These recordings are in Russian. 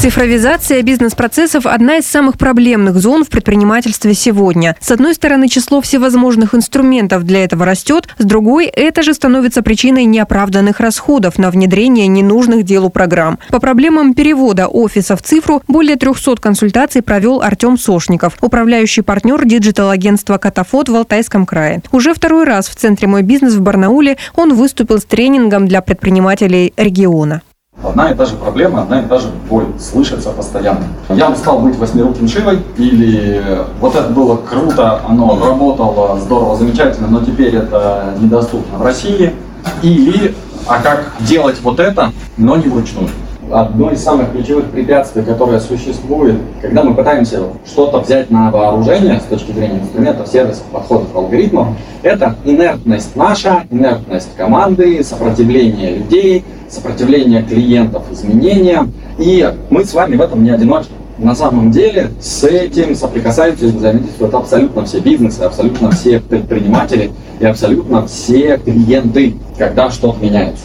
Цифровизация бизнес-процессов – одна из самых проблемных зон в предпринимательстве сегодня. С одной стороны, число всевозможных инструментов для этого растет, с другой – это же становится причиной неоправданных расходов на внедрение ненужных делу программ. По проблемам перевода офиса в цифру более 300 консультаций провел Артем Сошников, управляющий партнер диджитал-агентства «Катафот» в Алтайском крае. Уже второй раз в Центре «Мой бизнес» в Барнауле он выступил с тренингом для предпринимателей региона. Одна и та же проблема, одна и та же боль слышится постоянно. Я устал быть восьмируким Шивой, или вот это было круто, оно работало здорово, замечательно, но теперь это недоступно в России. Или, а как делать вот это, но не вручную. Одно из самых ключевых препятствий, которое существует, когда мы пытаемся что-то взять на вооружение с точки зрения инструментов, сервисов, подходов, алгоритмов, это инертность наша, инертность команды, сопротивление людей, сопротивление клиентов изменениям. И мы с вами в этом не одиноки. На самом деле с этим соприкасаются и взаимодействуют абсолютно все бизнесы, абсолютно все предприниматели и абсолютно все клиенты, когда что-то меняется.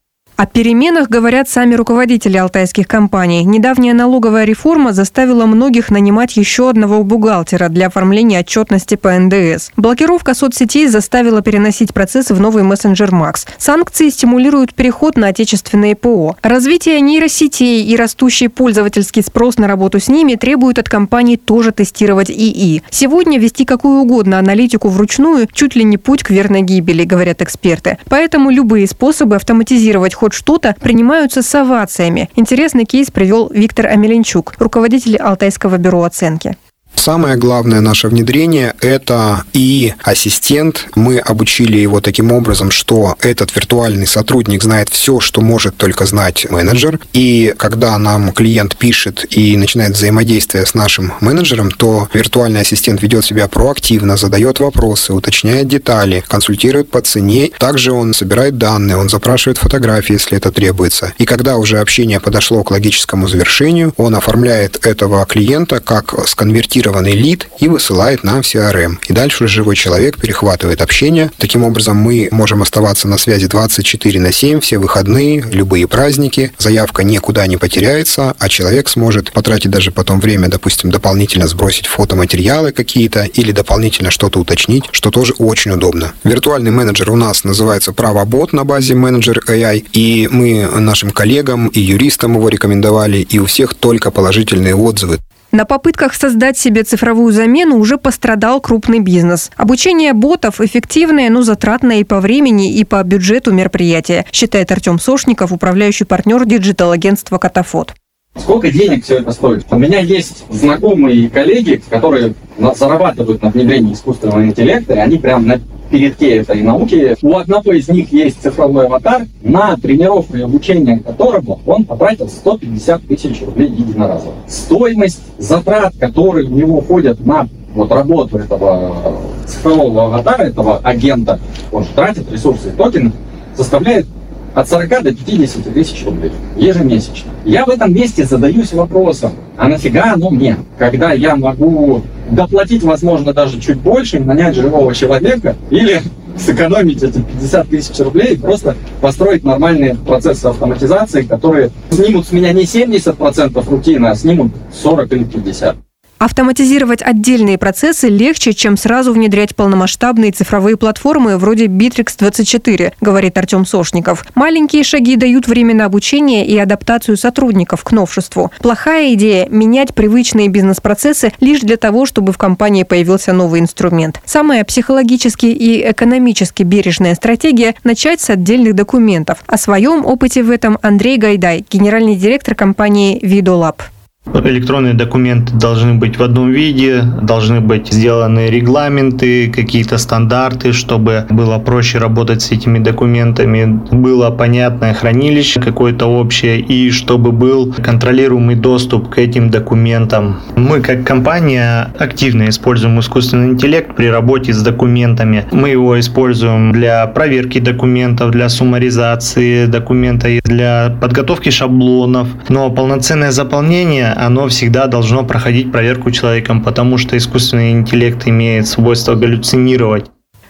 О переменах говорят сами руководители алтайских компаний. Недавняя налоговая реформа заставила многих нанимать еще одного бухгалтера для оформления отчетности по НДС. Блокировка соцсетей заставила переносить процессы в новый мессенджер Макс. Санкции стимулируют переход на отечественные ПО. Развитие нейросетей и растущий пользовательский спрос на работу с ними требуют от компаний тоже тестировать ИИ. Сегодня вести какую угодно аналитику вручную чуть ли не путь к верной гибели, говорят эксперты. Поэтому любые способы автоматизировать хоть что-то принимаются с овациями. Интересный кейс привел Виктор Амеленчук, руководитель Алтайского бюро оценки. Самое главное наше внедрение – это ИИ-ассистент. Мы обучили его таким образом, что этот виртуальный сотрудник знает все, что может только знать менеджер. И когда нам клиент пишет и начинает взаимодействие с нашим менеджером, то виртуальный ассистент ведет себя проактивно, задает вопросы, уточняет детали, консультирует по цене. Также он собирает данные, он запрашивает фотографии, если это требуется. И когда уже общение подошло к логическому завершению, он оформляет этого клиента как сконвертированный лид и высылает нам в CRM. И дальше живой человек перехватывает общение. Таким образом, мы можем оставаться на связи 24/7, все выходные, любые праздники. Заявка никуда не потеряется, а человек сможет потратить даже потом время, допустим, дополнительно сбросить фотоматериалы какие-то или дополнительно что-то уточнить, что тоже очень удобно. Виртуальный менеджер у нас называется PravoBot на базе Manager AI, и мы нашим коллегам и юристам его рекомендовали, и у всех только положительные отзывы. На попытках создать себе цифровую замену уже пострадал крупный бизнес. Обучение ботов эффективное, но затратное и по времени, и по бюджету мероприятия, считает Артем Сошников, управляющий партнер диджитал-агентства «Катафот». Сколько денег все это стоит? У меня есть знакомые коллеги, которые зарабатывают на внедрении искусственного интеллекта, и они прям на передке этой науки. У одного из них есть цифровой аватар, на тренировку и обучение которого он потратил 150 тысяч рублей единоразово. Стоимость затрат, которые у него ходят на работу этого цифрового аватара, этого агента, он же тратит ресурсы и токены, составляет от 40 до 50 тысяч рублей ежемесячно. Я в этом месте задаюсь вопросом, а нафига оно мне, когда я могу доплатить, возможно, даже чуть больше, нанять живого человека или сэкономить эти 50 тысяч рублей и просто построить нормальные процессы автоматизации, которые снимут с меня не 70% рутины, а снимут 40 или 50%. Автоматизировать отдельные процессы легче, чем сразу внедрять полномасштабные цифровые платформы вроде Bittrex24, говорит Артем Сошников. Маленькие шаги дают время на обучение и адаптацию сотрудников к новшеству. Плохая идея – менять привычные бизнес-процессы лишь для того, чтобы в компании появился новый инструмент. Самая психологически и экономически бережная стратегия – начать с отдельных документов. О своем опыте в этом Андрей Гайдай, генеральный директор компании Видолаб. Электронные документы должны быть в одном виде, должны быть сделаны регламенты, какие-то стандарты, чтобы было проще работать с этими документами, было понятное хранилище какое-то общее и чтобы был контролируемый доступ к этим документам. Мы как компания активно используем искусственный интеллект при работе с документами. Мы его используем для проверки документов, для суммаризации документа, для подготовки шаблонов, но полноценное заполнение оно всегда должно проходить проверку человеком, потому что искусственный интеллект имеет свойство галлюцинировать.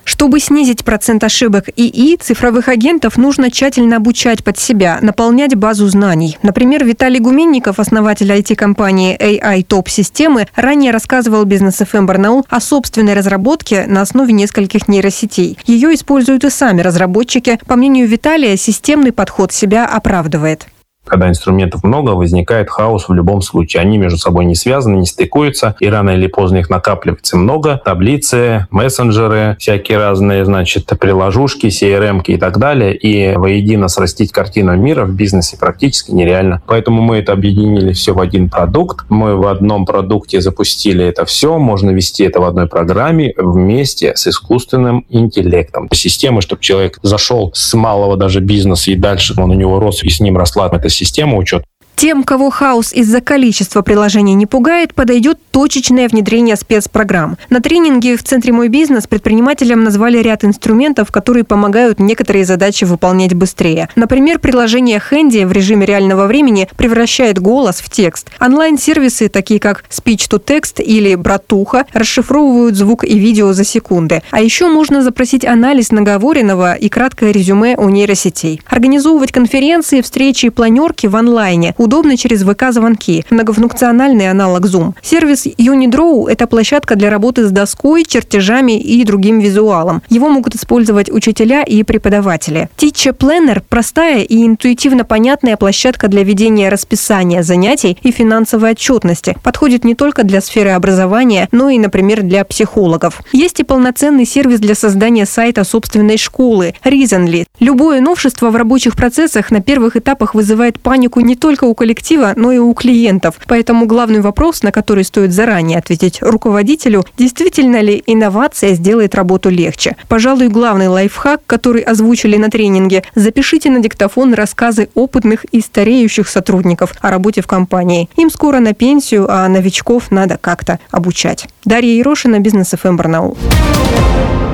Чтобы снизить процент ошибок ИИ, цифровых агентов нужно тщательно обучать под себя, наполнять базу знаний. Например, Виталий Гуменников, основатель IT-компании AI Top Системы, ранее рассказывал Business FM Барнаул о собственной разработке на основе нескольких нейросетей. Ее используют и сами разработчики. По мнению Виталия, системный подход себя оправдывает. Когда инструментов много, возникает хаос в любом случае. Они между собой не связаны, не стыкуются, и рано или поздно их накапливается много. Таблицы, мессенджеры, всякие разные, приложушки, CRM-ки и так далее. И воедино срастить картину мира в бизнесе практически нереально. Поэтому мы это объединили все в один продукт. Мы в одном продукте запустили это все. Можно вести это в одной программе вместе с искусственным интеллектом. Система, чтобы человек зашел с малого даже бизнеса и дальше он у него рос, и с ним росла эта система учета. Тем, кого хаос из-за количества приложений не пугает, подойдет точечное внедрение спецпрограмм. На тренинге в Центре «Мой бизнес» предпринимателям назвали ряд инструментов, которые помогают некоторые задачи выполнять быстрее. Например, приложение Handy в режиме реального времени превращает голос в текст. Онлайн-сервисы, такие как Speech-to-Text или Братуха, расшифровывают звук и видео за секунды. А еще можно запросить анализ наговоренного и краткое резюме у нейросетей. Организовывать конференции, встречи и планерки в онлайне удобно через ВК-звонки, многофункциональный аналог Zoom. Сервис Unidraw – это площадка для работы с доской, чертежами и другим визуалом. Его могут использовать учителя и преподаватели. Teacher Planner – простая и интуитивно понятная площадка для ведения расписания занятий и финансовой отчетности. Подходит не только для сферы образования, но и, например, для психологов. Есть и полноценный сервис для создания сайта собственной школы – Reasonly. Любое новшество в рабочих процессах на первых этапах вызывает панику не только у коллектива, но и у клиентов. Поэтому главный вопрос, на который стоит заранее ответить руководителю, действительно ли инновация сделает работу легче. Пожалуй, главный лайфхак, который озвучили на тренинге – запишите на диктофон рассказы опытных и стареющих сотрудников о работе в компании. Им скоро на пенсию, а новичков надо как-то обучать. Дарья Ерошина, Business FM Барнаул.